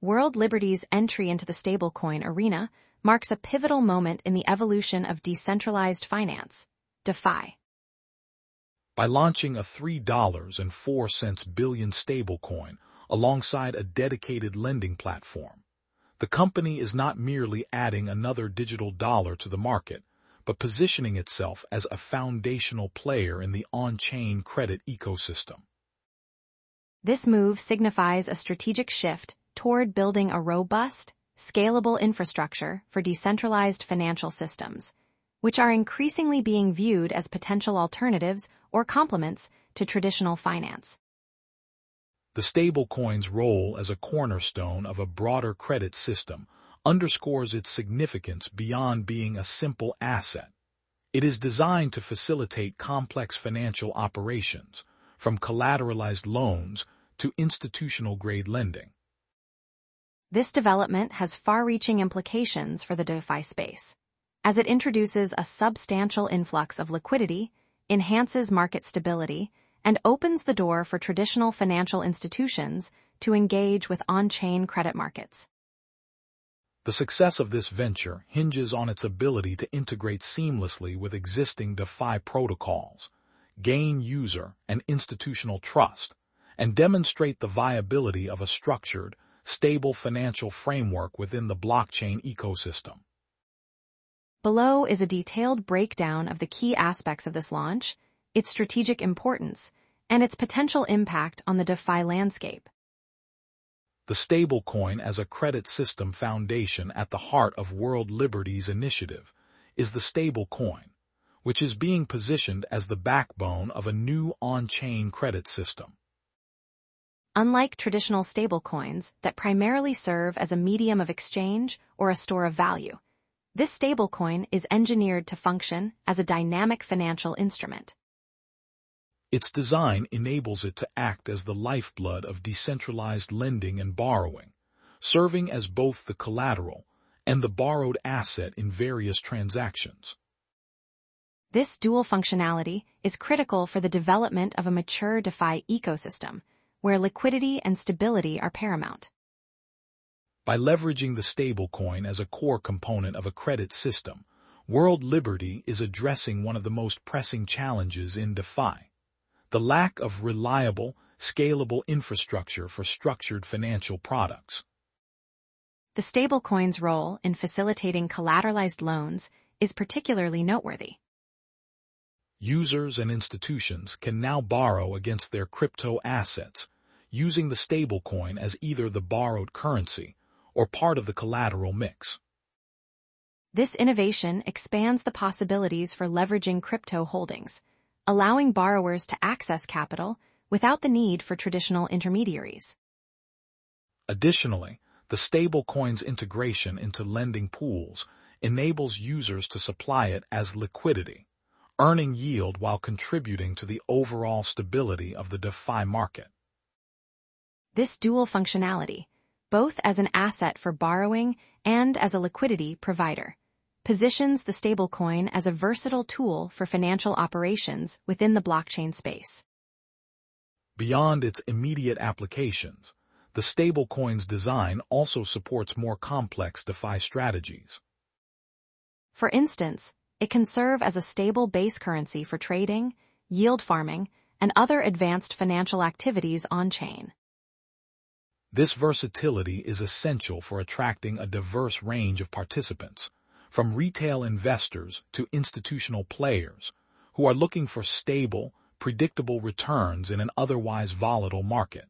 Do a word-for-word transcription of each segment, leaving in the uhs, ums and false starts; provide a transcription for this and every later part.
World Liberty's entry into the stablecoin arena marks a pivotal moment in the evolution of decentralized finance, DeFi. By launching a three dollars and four cents billion stablecoin alongside a dedicated lending platform, the company is not merely adding another digital dollar to the market, but positioning itself as a foundational player in the on-chain credit ecosystem. This move signifies a strategic shift toward building a robust, scalable infrastructure for decentralized financial systems, which are increasingly being viewed as potential alternatives or complements to traditional finance. The stablecoin's role as a cornerstone of a broader credit system underscores its significance beyond being a simple asset. It is designed to facilitate complex financial operations, from collateralized loans to institutional-grade lending. This development has far-reaching implications for the DeFi space, as it introduces a substantial influx of liquidity, enhances market stability, and opens the door for traditional financial institutions to engage with on-chain credit markets. The success of this venture hinges on its ability to integrate seamlessly with existing DeFi protocols, gain user and institutional trust, and demonstrate the viability of a structured, stable financial framework within the blockchain ecosystem. Below is a detailed breakdown of the key aspects of this launch, its strategic importance, and its potential impact on the DeFi landscape. The stablecoin as a credit system foundation at the heart of World Liberty's initiative is the stablecoin, which is being positioned as the backbone of a new on-chain credit system. Unlike traditional stablecoins that primarily serve as a medium of exchange or a store of value, this stablecoin is engineered to function as a dynamic financial instrument. Its design enables it to act as the lifeblood of decentralized lending and borrowing, serving as both the collateral and the borrowed asset in various transactions. This dual functionality is critical for the development of a mature DeFi ecosystem, where liquidity and stability are paramount. By leveraging the stablecoin as a core component of a credit system, World Liberty is addressing one of the most pressing challenges in DeFi: the lack of reliable, scalable infrastructure for structured financial products. The stablecoin's role in facilitating collateralized loans is particularly noteworthy. Users and institutions can now borrow against their crypto assets, using the stablecoin as either the borrowed currency or part of the collateral mix. This innovation expands the possibilities for leveraging crypto holdings, allowing borrowers to access capital without the need for traditional intermediaries. Additionally, the stablecoin's integration into lending pools enables users to supply it as liquidity, earning yield while contributing to the overall stability of the DeFi market. This dual functionality, both as an asset for borrowing and as a liquidity provider, positions the stablecoin as a versatile tool for financial operations within the blockchain space. Beyond its immediate applications, the stablecoin's design also supports more complex DeFi strategies. For instance, it can serve as a stable base currency for trading, yield farming, and other advanced financial activities on-chain. This versatility is essential for attracting a diverse range of participants, from retail investors to institutional players, who are looking for stable, predictable returns in an otherwise volatile market.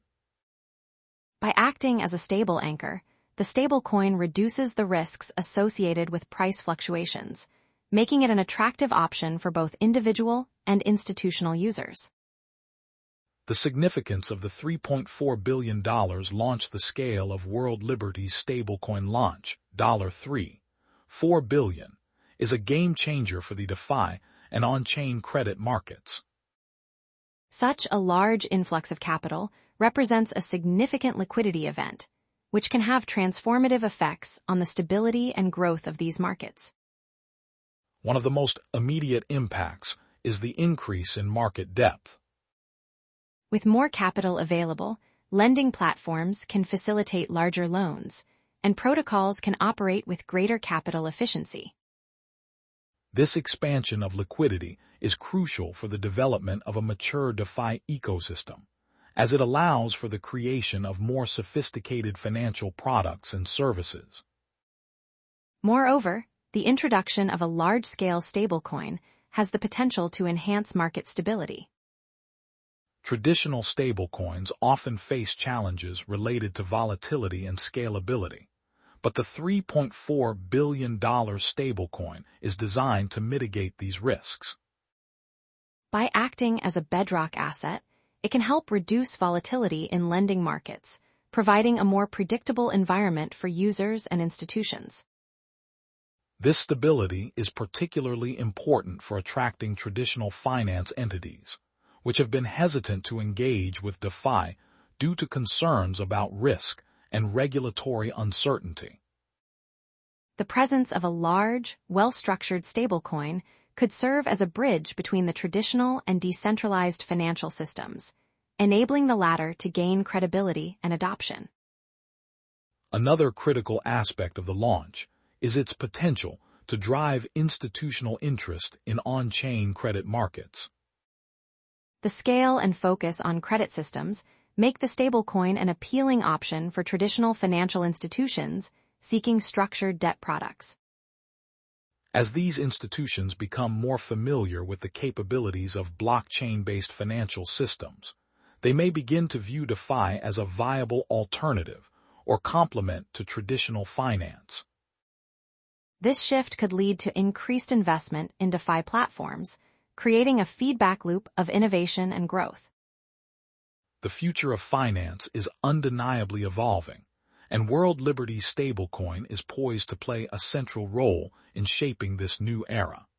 By acting as a stable anchor, the stablecoin reduces the risks associated with price fluctuations, making it an attractive option for both individual and institutional users. The significance of the three point four billion dollars launched the scale of World Liberty's stablecoin launch, three point four billion dollars, is a game-changer for the DeFi and on-chain credit markets. Such a large influx of capital represents a significant liquidity event, which can have transformative effects on the stability and growth of these markets. One of the most immediate impacts is the increase in market depth. With more capital available, lending platforms can facilitate larger loans, and protocols can operate with greater capital efficiency. This expansion of liquidity is crucial for the development of a mature DeFi ecosystem, as it allows for the creation of more sophisticated financial products and services. Moreover, the introduction of a large-scale stablecoin has the potential to enhance market stability. Traditional stablecoins often face challenges related to volatility and scalability, but the three point four billion dollars stablecoin is designed to mitigate these risks. By acting as a bedrock asset, it can help reduce volatility in lending markets, providing a more predictable environment for users and institutions. This stability is particularly important for attracting traditional finance entities, which have been hesitant to engage with DeFi due to concerns about risk and regulatory uncertainty. The presence of a large, well-structured stablecoin could serve as a bridge between the traditional and decentralized financial systems, enabling the latter to gain credibility and adoption. Another critical aspect of the launch is its potential to drive institutional interest in on-chain credit markets. The scale and focus on credit systems make the stablecoin an appealing option for traditional financial institutions seeking structured debt products. As these institutions become more familiar with the capabilities of blockchain-based financial systems, they may begin to view DeFi as a viable alternative or complement to traditional finance. This shift could lead to increased investment in DeFi platforms, creating a feedback loop of innovation and growth. The future of finance is undeniably evolving, and World Liberty's stablecoin is poised to play a central role in shaping this new era.